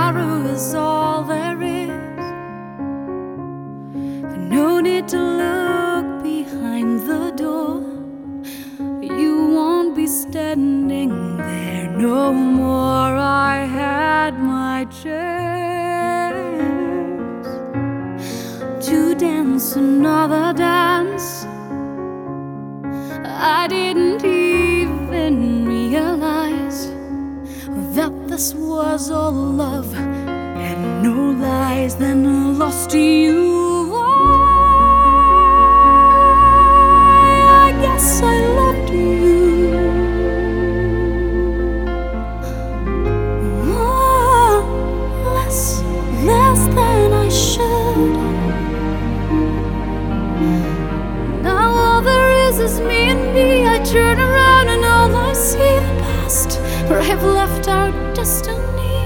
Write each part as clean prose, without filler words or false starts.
tomorrow is all there is. No need to look behind the door. You won't be standing there no more. I had my chance to dance another dance. I didn't even realize that this was all love and no lies. Then lost to you, I guess I loved you. Oh, less than I should. Now all there is me and me. I turn around and all I see the past, where I have left our destiny.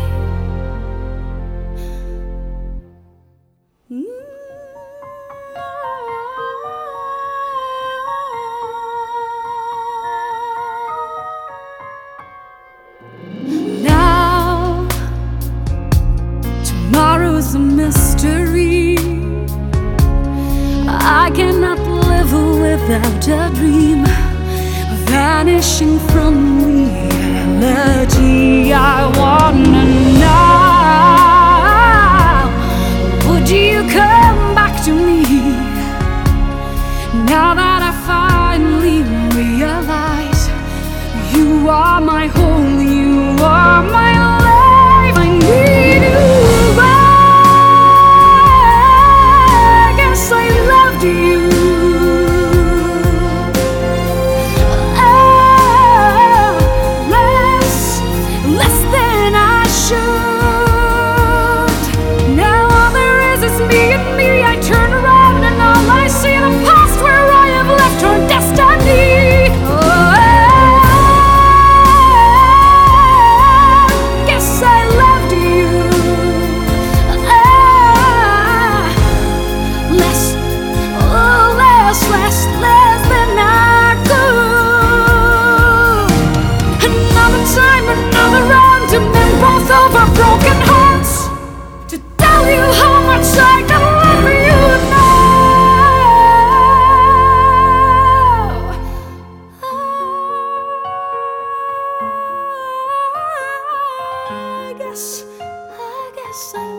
Now tomorrow's a mystery. I cannot live without a dream vanishing from reality. I wanna know, would you come back to me now that I finally realize you are my home, you are my life. I need you. I guess I loved you. Broken hearts to tell you how much I can love you now. I guess I